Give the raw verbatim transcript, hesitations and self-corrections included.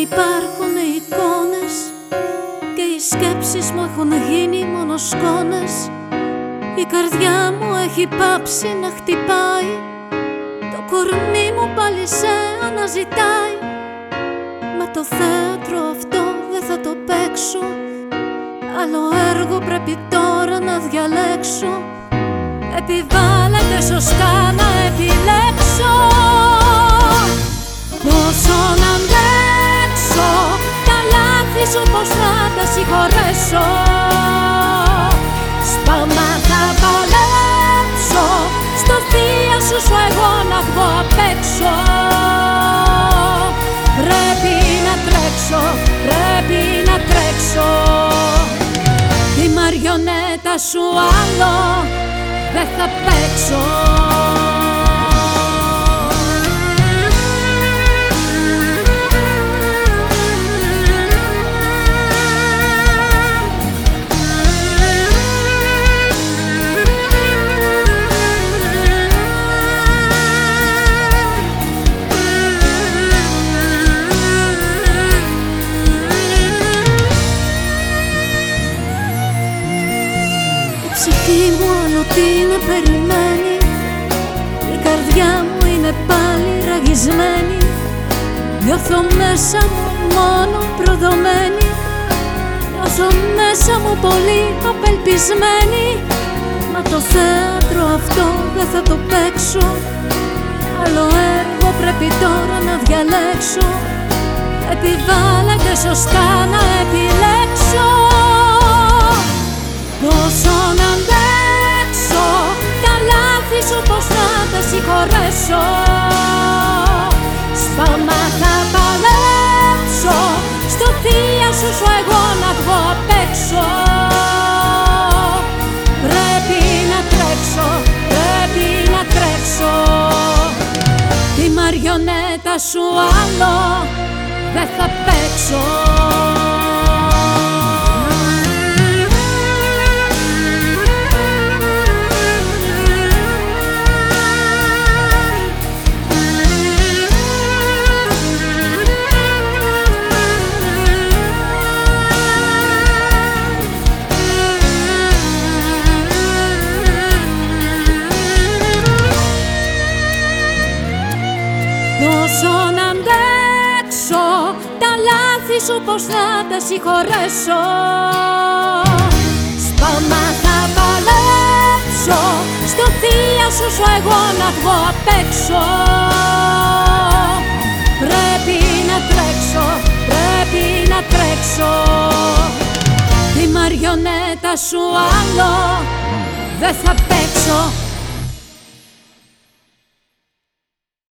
υπάρχουν εικόνες και οι σκέψεις μου έχουν γίνει μόνο σκόνες. Η καρδιά μου έχει πάψει να χτυπάει, το κορμί μου πάλι σε αναζητάει. Μα το θέατρο αυτό δεν θα το παίξω, άλλο έργο πρέπει τώρα να διαλέξω. Επιβάλλεται σωστά να επιλέξω πόσο να αντέξω, τα λάθη σου πως να τα συγχωρέσω. Σπάμα θα παλέψω, στο θεία σου σου εγώ να βγω απ' έξω. Πρέπει να τρέξω, πρέπει να τρέξω. Τη μαριονέτα σου άλλο δεν θα παίξω. Η ψυχή μου άλλο τι να περιμένει, η καρδιά μου είναι πάλι ραγισμένη. Νιώθω μέσα μου μόνο προδομένη, νιώθω μέσα μου πολύ απελπισμένη. Μα το θέατρο αυτό δεν θα το παίξω, άλλο έργο πρέπει τώρα να διαλέξω. Επιβάλλεται σωστά να επιλέξω πόσο να αντέξω, τα λάθη σου πως να τα συγχωρέσω. Σπάμα θα παλέψω, στο θεία σου σου εγώ να βγω απ' έξω. Πρέπει να τρέξω, πρέπει να τρέξω. Τη μαριονέτα σου άλλο δεν θα παίξω. Πόσο να αντέξω, τα λάθη σου πως να τα συγχωρέσω. Σπάμα θα παλέψω, στο θεία σου σου εγώ να βγω απ' έξω. Πρέπει να τρέξω, πρέπει να τρέξω. Τη μαριονέτα σου άλλο δεν θα παίξω.